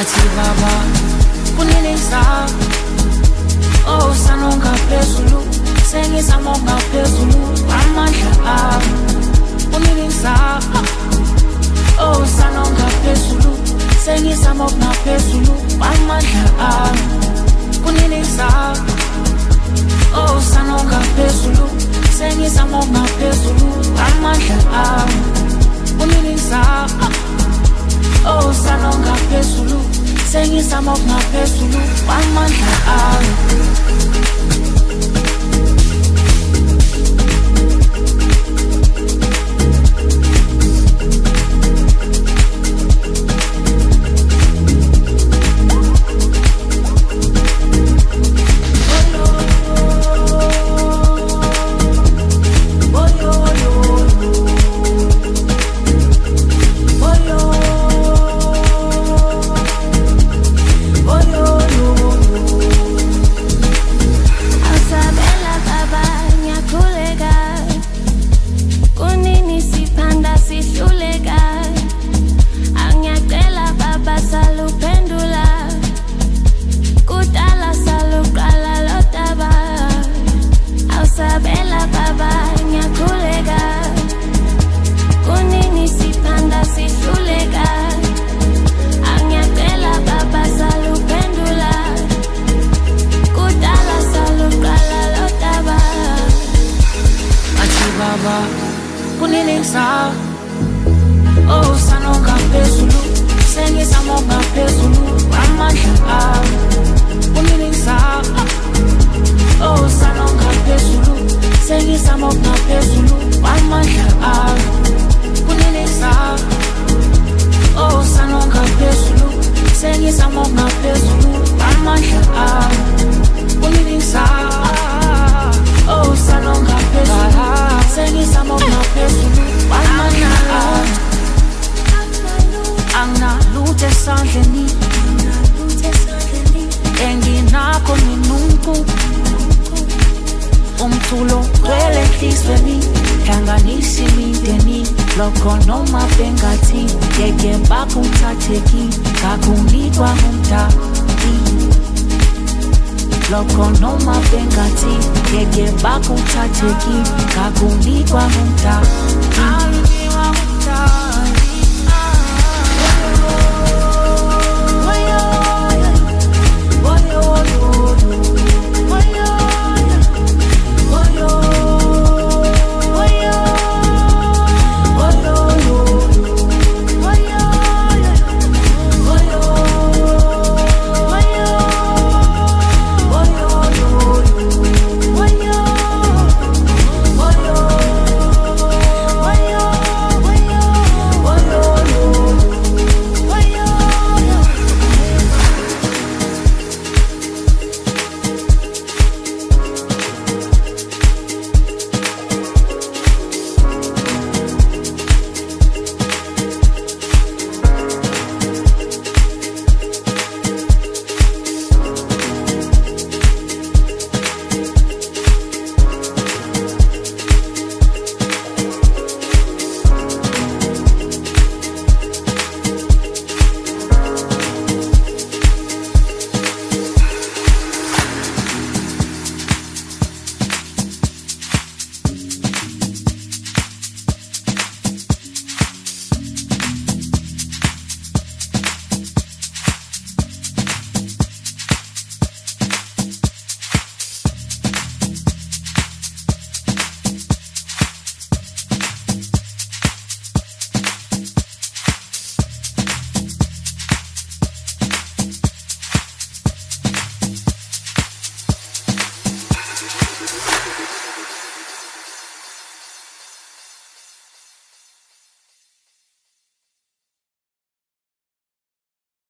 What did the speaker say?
athi baba kunilisa oh sanonga phezulu sengizama ngaphezulu amandla ami kunilisa oh sanonga phezulu sengizama ngaphezulu amandla ami kunilisa oh sanonga phezulu sengizama ngaphezulu amandla ami kunilisa oh sanonga phezulu sengizama ngaphezulu amandla ami oh sanonga phezulu sengizama ngaphezulu amandla ami kunilisa oh sanonga phezulu sengizama ngaphezulu amandla ami kunilisa oh sanonga phezulu sengizama ngaphezulu amandla ami kunilisa oh sanonga phezulu sengizama ngaphezulu amandla ami Anginalutho esandleni enginakho minunku umthulo gcwele enhlizweni hlanganisa imindeni lokho noma bengathi ngeke bakuthatheki ngakunikwa umdali lokho noma bengathi ngeke bakuthatheki ngakunikwa umdali